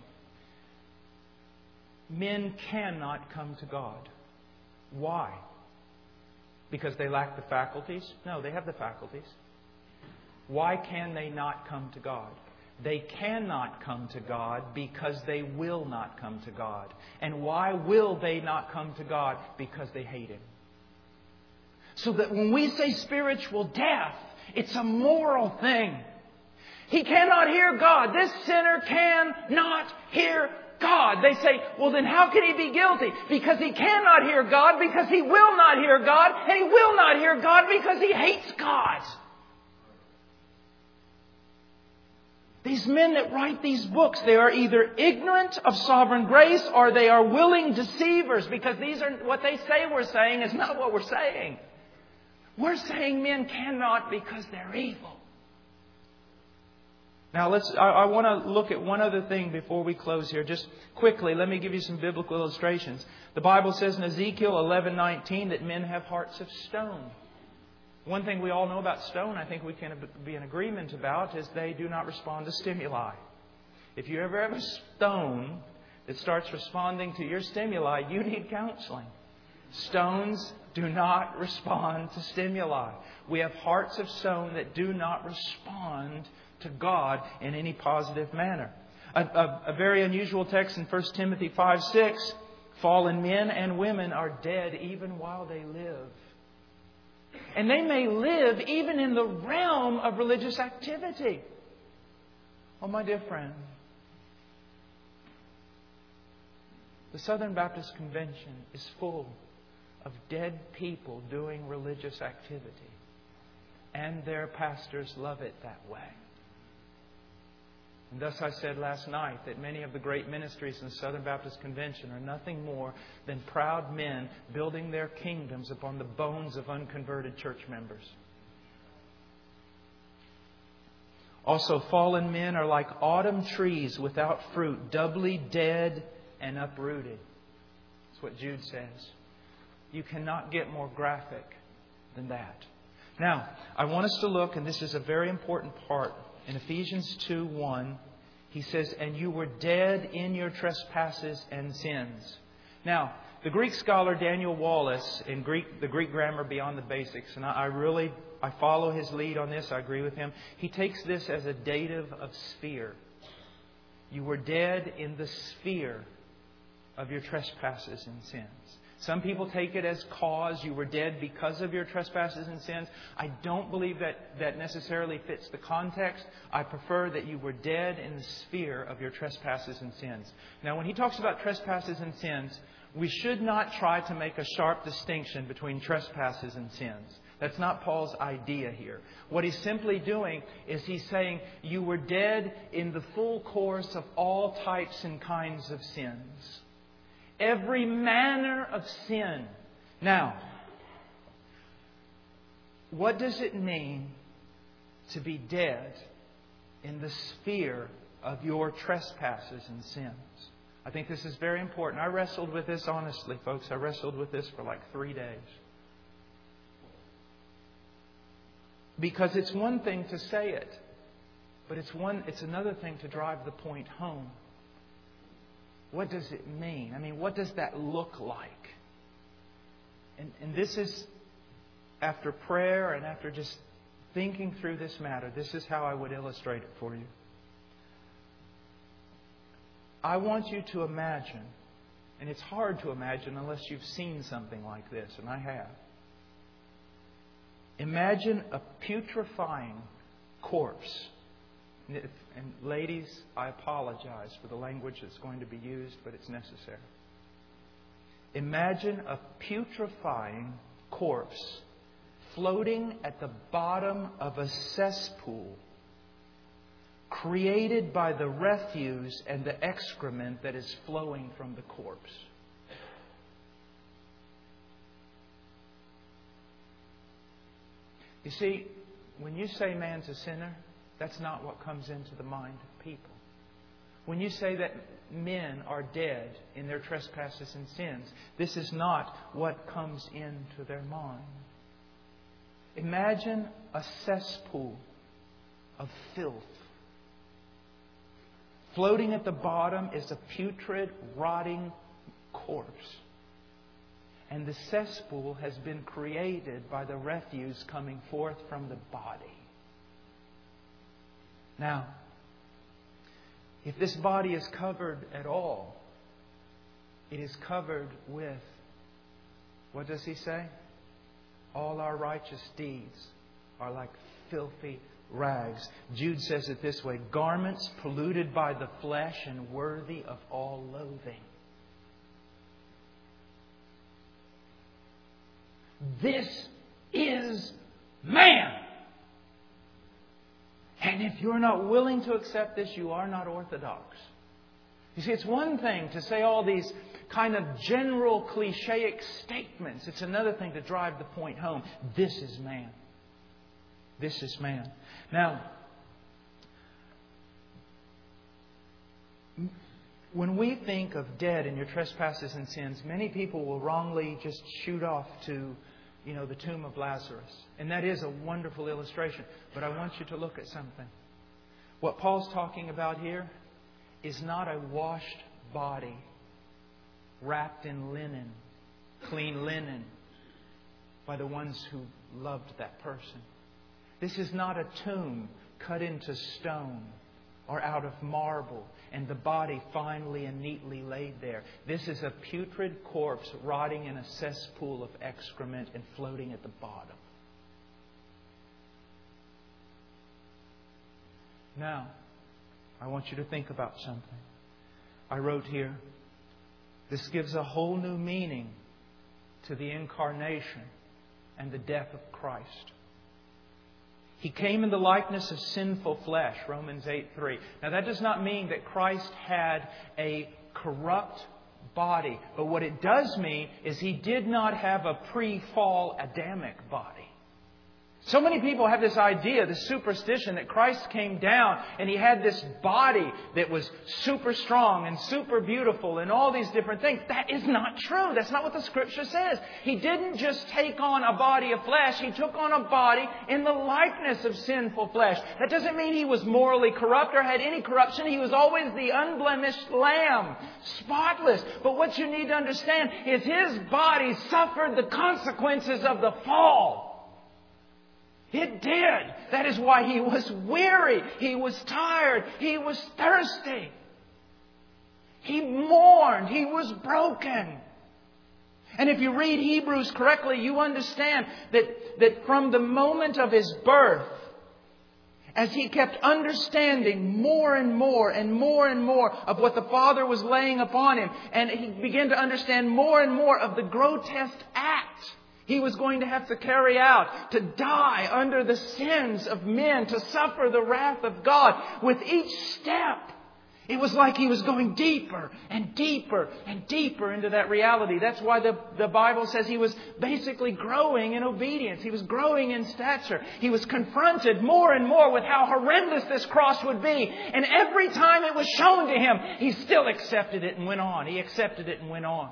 Men cannot come to God. Why? Because they lack the faculties? No, they have the faculties. Why can they not come to God? They cannot come to God because they will not come to God. And why will they not come to God? Because they hate Him. So that when we say spiritual death, it's a moral thing. He cannot hear God. This sinner cannot hear God. They say, well then how can he be guilty? Because he cannot hear God, because he will not hear God, and he will not hear God because he hates God. These men that write these books, they are either ignorant of sovereign grace or they are willing deceivers, because these are what they say we're saying is not what we're saying. We're saying men cannot because they're evil. Now I want to look at one other thing before we close here. Just quickly, let me give you some biblical illustrations. The Bible says in Ezekiel 11:19 that men have hearts of stone. One thing we all know about stone, I think we can be in agreement about, is they do not respond to stimuli. If you ever have a stone that starts responding to your stimuli, you need counseling. Stones do not respond to stimuli. We have hearts of stone that do not respond to God in any positive manner. A very unusual text in 1 Timothy 5:6, fallen men and women are dead even while they live. And they may live even in the realm of religious activity. Oh, my dear friend, the Southern Baptist Convention is full of dead people doing religious activity. And their pastors love it that way. And thus I said last night that many of the great ministries in the Southern Baptist Convention are nothing more than proud men building their kingdoms upon the bones of unconverted church members. Also, fallen men are like autumn trees without fruit, doubly dead and uprooted. That's what Jude says. You cannot get more graphic than that. Now, I want us to look, and this is a very important part. In Ephesians 2:1, he says, and you were dead in your trespasses and sins. Now, the Greek scholar Daniel Wallace, in the Greek grammar Beyond the Basics, and I follow his lead on this, I agree with him. He takes this as a dative of sphere. You were dead in the sphere of your trespasses and sins. Some people take it as cause. You were dead because of your trespasses and sins. I don't believe that necessarily fits the context. I prefer that you were dead in the sphere of your trespasses and sins. Now, when he talks about trespasses and sins, we should not try to make a sharp distinction between trespasses and sins. That's not Paul's idea here. What he's simply doing is he's saying you were dead in the full course of all types and kinds of sins. Every manner of sin. Now, what does it mean to be dead in the sphere of your trespasses and sins? I think this is very important. I wrestled with this honestly, folks. I wrestled with this for like 3 days. Because it's one thing to say it, but it's another thing to drive the point home. What does it mean? I mean, what does that look like? And this is, after prayer and after just thinking through this matter, this is how I would illustrate it for you. I want you to imagine, and it's hard to imagine unless you've seen something like this, and I have. Imagine a putrefying corpse. And ladies, I apologize for the language that's going to be used, but it's necessary. Imagine a putrefying corpse floating at the bottom of a cesspool created by the refuse and the excrement that is flowing from the corpse. You see, when you say man's a sinner, that's not what comes into the mind of people. When you say that men are dead in their trespasses and sins, this is not what comes into their mind. Imagine a cesspool of filth. Floating at the bottom is a putrid, rotting corpse. And the cesspool has been created by the refuse coming forth from the body. Now, if this body is covered at all, it is covered with, what does he say? All our righteous deeds are like filthy rags. Jude says it this way: garments polluted by the flesh and worthy of all loathing. This is man. And if you're not willing to accept this, you are not orthodox. You see, it's one thing to say all these kind of general clichéic statements. It's another thing to drive the point home. This is man. This is man. Now, when we think of dead in your trespasses and sins, many people will wrongly just shoot off to, the tomb of Lazarus. And that is a wonderful illustration. But I want you to look at something. What Paul's talking about here is not a washed body wrapped in linen, clean linen, by the ones who loved that person. This is not a tomb cut into stone or out of marble and the body finely and neatly laid there. This is a putrid corpse rotting in a cesspool of excrement and floating at the bottom. Now, I want you to think about something. I wrote here, this gives a whole new meaning to the incarnation and the death of Christ. He came in the likeness of sinful flesh, Romans 8:3. Now that does not mean that Christ had a corrupt body. But what it does mean is He did not have a pre-fall Adamic body. So many people have this idea, this superstition, that Christ came down and He had this body that was super strong and super beautiful and all these different things. That is not true. That's not what the Scripture says. He didn't just take on a body of flesh. He took on a body in the likeness of sinful flesh. That doesn't mean He was morally corrupt or had any corruption. He was always the unblemished lamb, spotless. But what you need to understand is His body suffered the consequences of the fall. It did. That is why He was weary. He was tired. He was thirsty. He mourned. He was broken. And if you read Hebrews correctly, you understand that from the moment of His birth, as He kept understanding more and more and more and more of what the Father was laying upon Him, and He began to understand more and more of the grotesque act He was going to have to carry out, to die under the sins of men, to suffer the wrath of God. With each step, it was like He was going deeper and deeper and deeper into that reality. That's why the Bible says He was basically growing in obedience. He was growing in stature. He was confronted more and more with how horrendous this cross would be. And every time it was shown to Him, He still accepted it and went on. He accepted it and went on.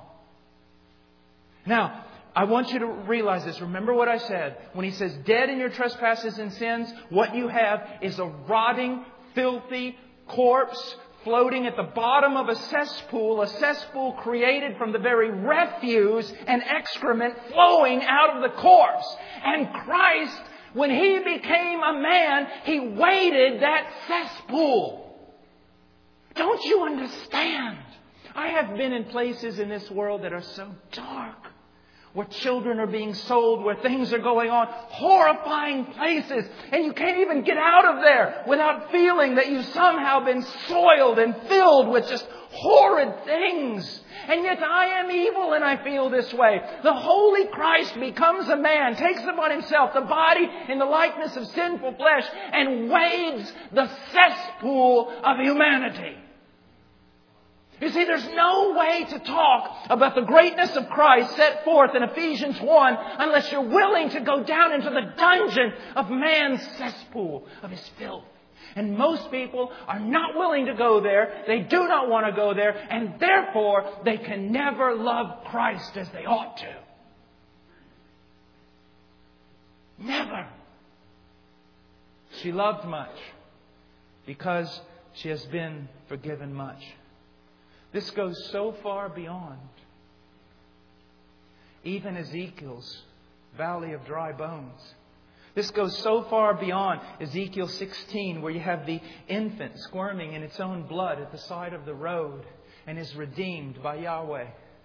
Now, I want you to realize this. Remember what I said. When He says dead in your trespasses and sins, what you have is a rotting, filthy corpse floating at the bottom of a cesspool created from the very refuse and excrement flowing out of the corpse. And Christ, when He became a man, He waded that cesspool. Don't you understand? I have been in places in this world that are so dark, where children are being sold, where things are going on, horrifying places, and you can't even get out of there without feeling that you've somehow been soiled and filled with just horrid things. And yet I am evil and I feel this way. The Holy Christ becomes a man, takes upon Himself the body in the likeness of sinful flesh, and wades the cesspool of humanity. You see, there's no way to talk about the greatness of Christ set forth in Ephesians 1 unless you're willing to go down into the dungeon of man's cesspool, of his filth. And most people are not willing to go there. They do not want to go there. And therefore, they can never love Christ as they ought to. Never. She loved much because she has been forgiven much. This goes so far beyond even Ezekiel's valley of dry bones. This goes so far beyond Ezekiel 16, where you have the infant squirming in its own blood at the side of the road and is redeemed by Yahweh.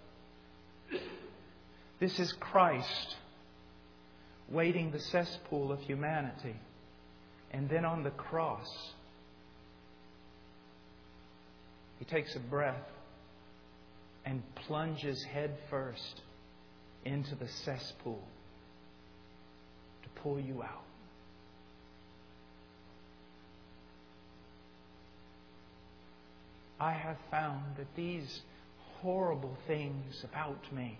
This is Christ wading the cesspool of humanity. And then on the cross, He takes a breath and plunges head first into the cesspool to pull you out. I have found that these horrible things about me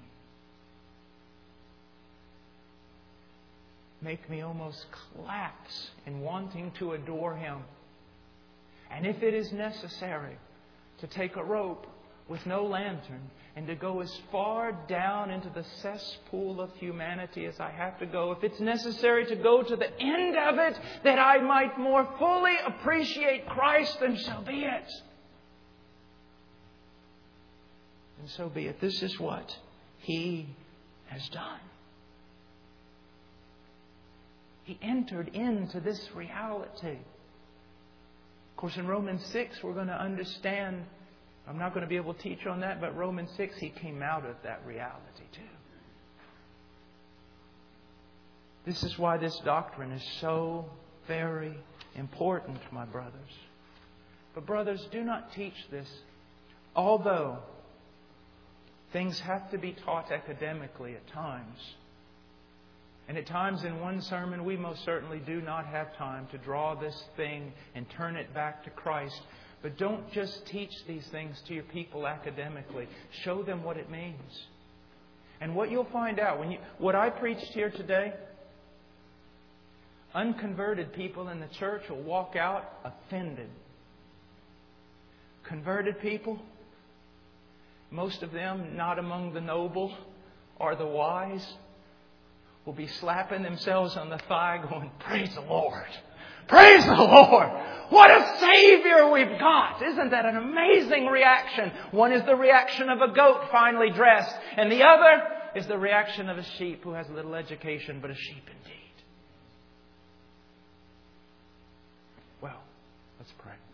make me almost collapse in wanting to adore Him. And if it is necessary to take a rope with no lantern and to go as far down into the cesspool of humanity as I have to go, if it's necessary to go to the end of it that I might more fully appreciate Christ, then so be it. And so be it. This is what He has done. He entered into this reality. Of course, in Romans 6, we're going to understand. I'm not going to be able to teach on that, but Romans 6, He came out of that reality too. This is why this doctrine is so very important, my brothers. But brothers, do not teach this, although things have to be taught academically at times. And at times in one sermon, we most certainly do not have time to draw this thing and turn it back to Christ. But don't just teach these things to your people academically. Show them what it means. And what you'll find out, what I preached here today, unconverted people in the church will walk out offended. Converted people, most of them not among the noble or the wise, will be slapping themselves on the thigh going, "Praise the Lord! Praise the Lord! What a Savior we've got!" Isn't that an amazing reaction? One is the reaction of a goat finely dressed, and the other is the reaction of a sheep who has little education, but a sheep indeed. Well, let's pray.